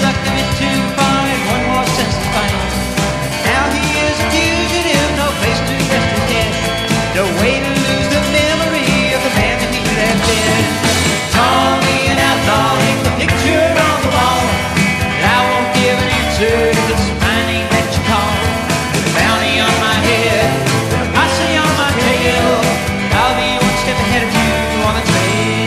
sucked him in too far and one more sense to find. Now he is a fugitive, no place to rest his head. No way to lose the memory of the man that he could have been. Tommy an outlaw, hang the picture on the wall. And I won't give an answer to this my name that you call. With a bounty on my head, with a posse on my tail, I'll be one step ahead of you on the trail.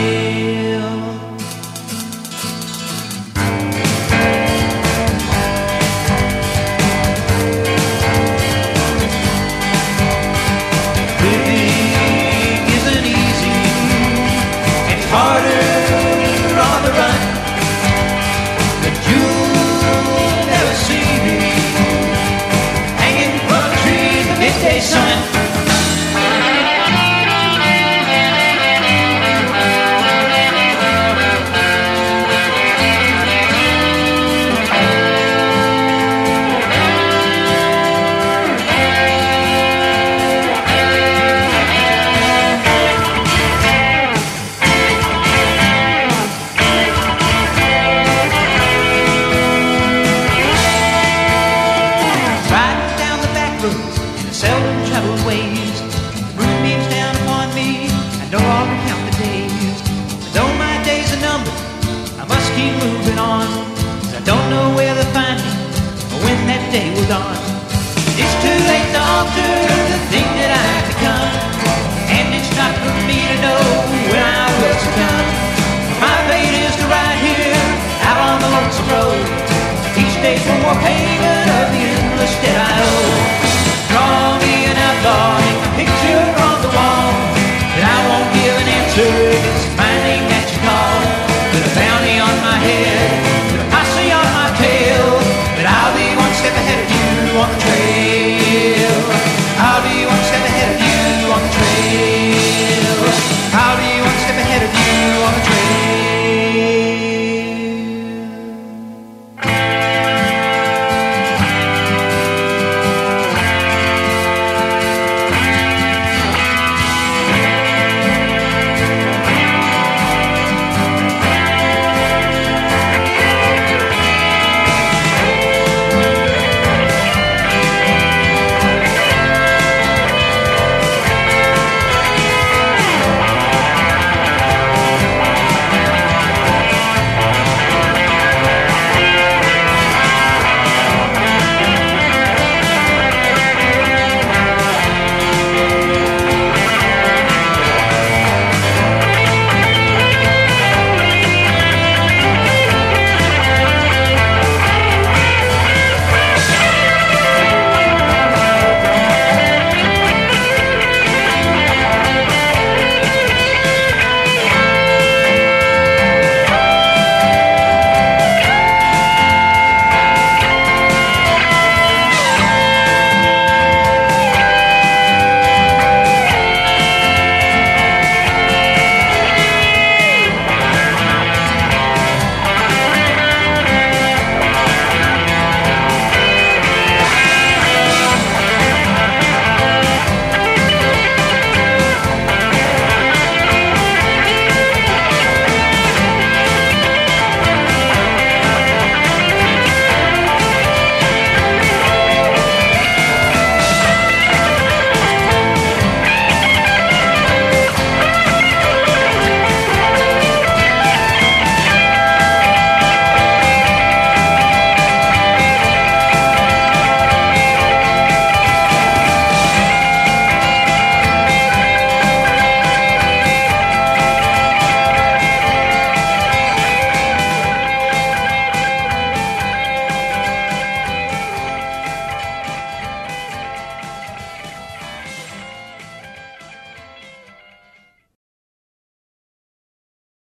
Living isn't easy, and it's harder on the run. But you'll never see me hanging from a tree in the midday sun. Riding down the back roads in the seldom traveled ways. The moonbeams down upon me, I no longer count the days. But though my days are numbered, I must keep moving on. 'Cause I don't know where they'll find me or when that day will dawn. It's too late to alter the thing that I've become, and it's not for me to know when I will succumb. My fate is to ride here out on the lonesome road, each day for more pain